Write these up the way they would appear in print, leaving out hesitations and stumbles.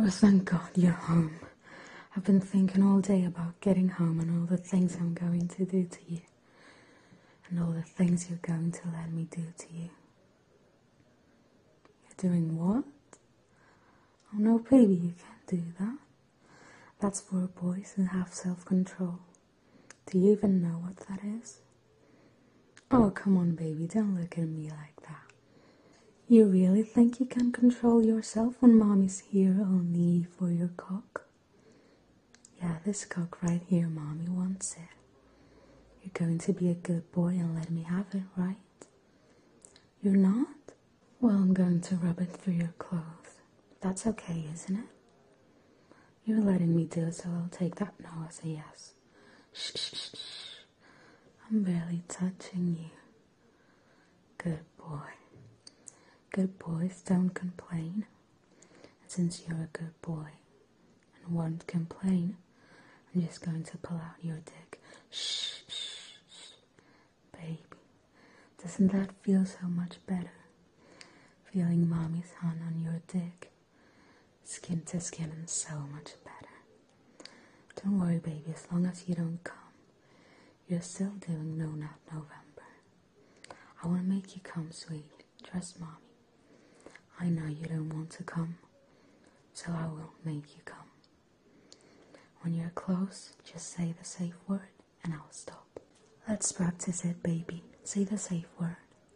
Oh, thank God you're home. I've been thinking all day about getting home and all the things I'm going to do to you. And all the things you're going to let me do to you. You're doing what? Oh no, baby, you can't do that. That's for boys who have self-control. Do you even know what that is? Oh, come on, baby, don't look at me like that. You really think you can control yourself when mommy's here only for your cock? Yeah, this cock right here, mommy wants it. You're going to be a good boy and let me have it, right? You're not? Well, I'm going to rub it through your clothes. That's okay, isn't it? You're letting me do it, so I'll take that no as a yes. Shh, shh, shh, shh. I'm barely touching you. Good boy. Good boys don't complain. And since you're a good boy and won't complain, I'm just going to pull out your dick. Shh, shh, shh. Baby, doesn't that feel so much better? Feeling mommy's hand on your dick. Skin to skin and so much better. Don't worry, baby, as long as you don't come. You're still doing No Nut November. I want to make you come, sweet. Trust mommy. I know you don't want to come, so I won't make you come. When you're close, just say the safe word and I'll stop. Let's practice it, baby. Say the safe word.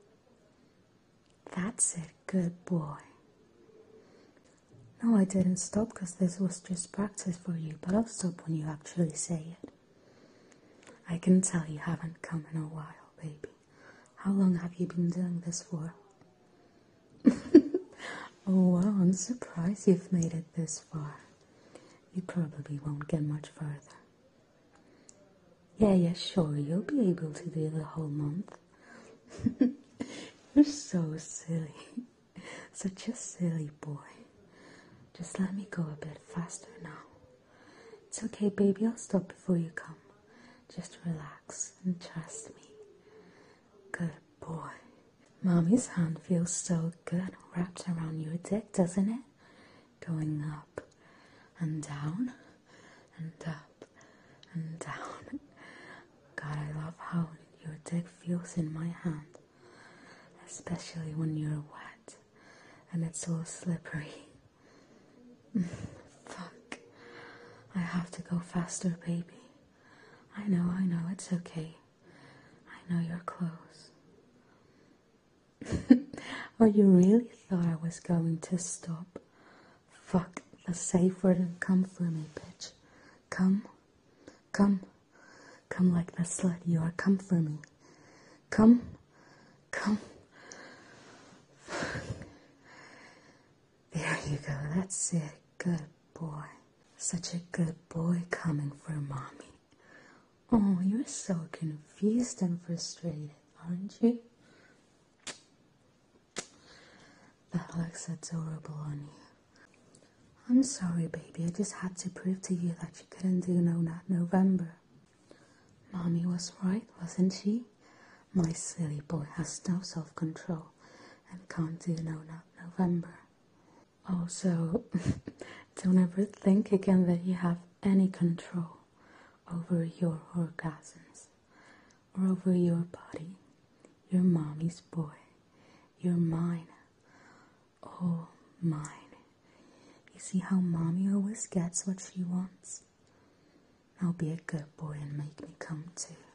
That's it, good boy. No, I didn't stop because this was just practice for you, but I'll stop when you actually say it. I can tell you haven't come in a while, baby. How long have you been doing this for? Oh wow, I'm surprised you've made it this far. You probably won't get much further. Yeah, sure, you'll be able to do the whole month. You're so silly. Such a silly boy. Just let me go a bit faster now. It's okay, baby, I'll stop before you come. Just relax and trust me. Good boy. Mommy's hand feels so good wrapped around your dick, doesn't it? Going up and down and up and down. God, I love how your dick feels in my hand. Especially when you're wet and it's all slippery. Fuck. I have to go faster, baby. I know, it's okay. I know you're close. Oh, you really thought I was going to stop? Fuck the safe word and come for me, bitch. Come like the slut you are, come for me. Come. There you go, that's it, good boy. Such a good boy coming for mommy. Oh, you're so confused and frustrated, aren't you? That looks adorable on you. I'm sorry, baby, I just had to prove to you that you couldn't do No Nut November. Mommy was right, wasn't she? My silly boy has no self-control and can't do No Nut November. Also, don't ever think again that you have any control over your orgasms or over your body. You're mommy's boy. You're mine. Oh, mine. You see how mommy always gets what she wants? Now be a good boy and make me come too.